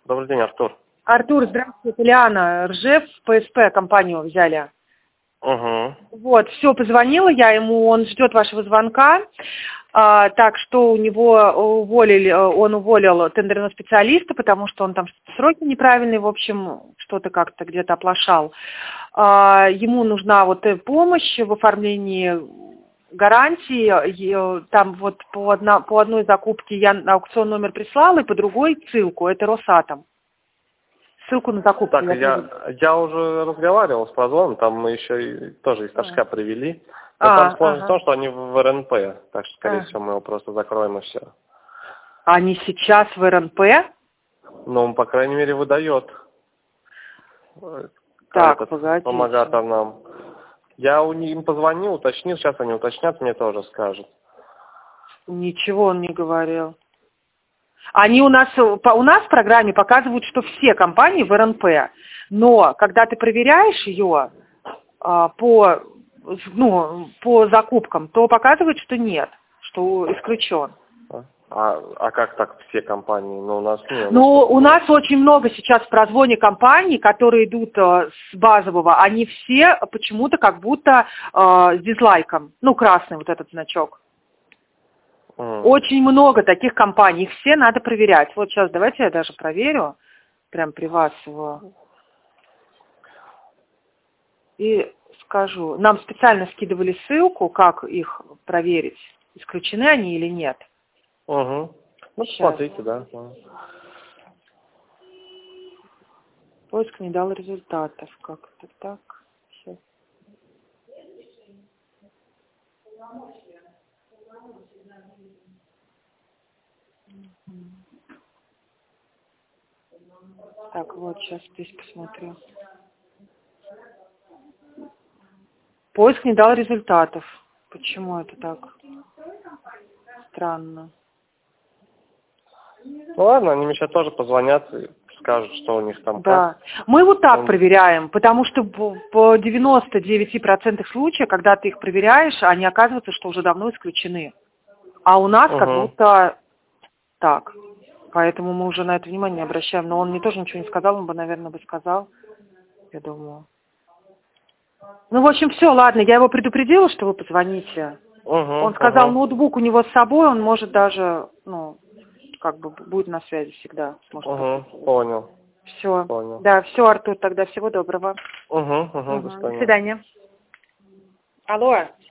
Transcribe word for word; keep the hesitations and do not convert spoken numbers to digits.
Добрый день, Артур. Артур, здравствуйте, Лиана, Ржев, ПСП компанию взяли. Угу. Вот, все, позвонила я ему, он ждет вашего звонка. А, так что у него уволили, он уволил тендерного специалиста, потому что он там сроки неправильные, в общем, что-то как-то где-то оплошал. А, ему нужна вот помощь в оформлении гарантии. Там вот по, одна, по одной закупке я на аукцион номер прислала, и по другой ссылку, это Росатом. Ссылку на закупку. Так, я, я, я уже разговаривал с Прозвоном, там мы еще и, тоже из Торжка а. привели. Но а, там сложность ага. в том, что они в РНП, так что, скорее а. всего, мы его просто закроем и все. Они сейчас в РНП? Ну, он, по крайней мере, выдает. Так, этот, погодите. Помогатор нам. Я у них им позвонил, уточнил, сейчас они уточнят, мне тоже скажут. Ничего он не говорил. Они у нас, у нас в программе показывают, что все компании в РНП, но когда ты проверяешь ее а, по, ну, по закупкам, то показывает, что нет, что исключен. А, а как так все компании? Ну, у нас нет. Ну, у нас очень много сейчас в прозвоне компаний, которые идут э, с базового, они все почему-то как будто э, с дизлайком, ну, красный вот этот значок. Mm. Очень много таких компаний, их все надо проверять. Вот сейчас давайте я даже проверю, прям при вас его. И скажу, нам специально скидывали ссылку, как их проверить, исключены они или нет. Угу. Ну, сейчас. посмотрите, да. Поиск не дал результатов. Как-то так. Сейчас. Так, вот, сейчас здесь посмотрю. Поиск не дал результатов. Почему это так? Странно. Ну ладно, они мне сейчас тоже позвонят и скажут, что у них там. Да. Как. Мы вот так Он... проверяем, потому что по девяноста девяти процентам случаев, когда ты их проверяешь, они оказываются, что уже давно исключены. А у нас угу. как будто так. Поэтому мы уже на это внимание не обращаем. Но он мне тоже ничего не сказал, он бы, наверное, бы сказал. Я думаю. Ну, в общем, все, ладно, я его предупредила, что вы позвоните. Угу, он сказал, угу. ноутбук у него с собой, он может даже, ну, как бы будет на связи всегда. Сможет угу, понял. Все. Понял. Да, все, Артур, тогда всего доброго. Угу, угу, Угу. до свидания. До свидания. Алло.